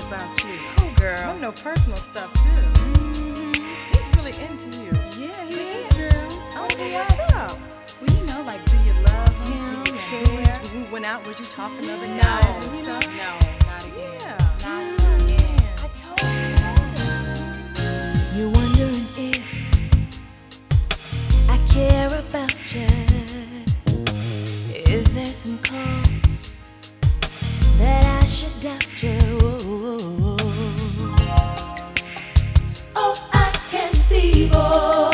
about you. Oh, girl. I know personal stuff, too. He's really into you. Yeah, he is, girl. Oh, what's up? Well, you know, like, do you love him? Care? When we went out, was you talking to other No, guys? And, you know? no, not again. Yeah. Not again. I told you. You're wondering if I care about you. Is there some cause that I should doubt you? Oh, I can see, boy,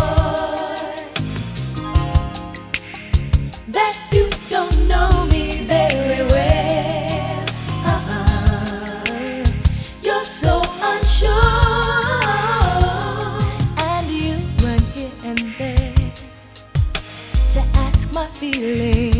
that you don't know me very well. You're so unsure, and you run here and there to ask my feelings.